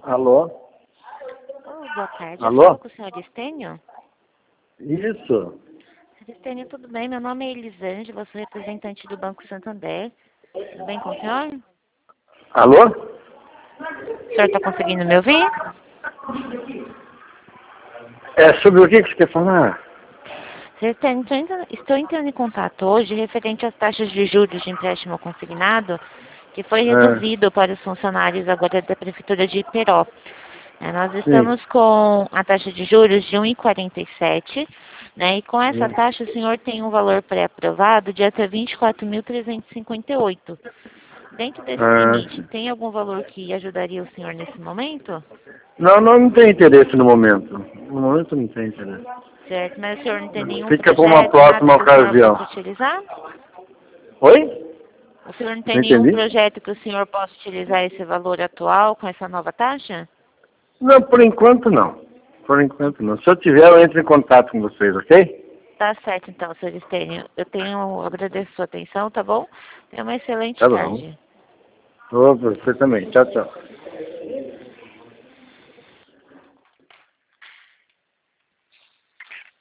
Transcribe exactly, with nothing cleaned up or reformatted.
Alô? Oh, boa tarde. Alô? Eu falo com o senhor Estênio? Isso. senhor Estênio, tudo bem? Meu nome é Elisângela, sou representante do Banco Santander. Tudo bem com o senhor? Alô? O senhor está conseguindo me ouvir? É sobre o que que você quer falar? senhor Estênio, estou entrando, estou entrando em contato hoje referente às taxas de juros de empréstimo consignado, que foi Ah, reduzido para os funcionários agora da Prefeitura de Iperó. É, nós sim. estamos com a taxa de juros de um vírgula quarenta e sete, né? E com essa Hum. taxa o senhor tem um valor pré-aprovado de até vinte e quatro mil trezentos e cinquenta e oito. Dentro desse Ah, limite, tem algum valor que ajudaria o senhor nesse momento? não, não, não tem interesse no momento. No momento não tem interesse. Certo, mas o senhor não tem nenhum Fica para uma projeto, nada próxima que o senhor ocasião. possa utilizar? Oi? O senhor não tem Não nenhum entendi? projeto que o senhor possa utilizar esse valor atual com essa nova taxa? Não, por enquanto não. Por enquanto não. Se eu tiver, eu entro em contato com vocês, ok? Tá certo então, senhor Estênio. Eu tenho, eu agradeço a sua atenção, tá bom? Tenha uma excelente Tá bom. tarde. Ô, você também. Tchau, tchau.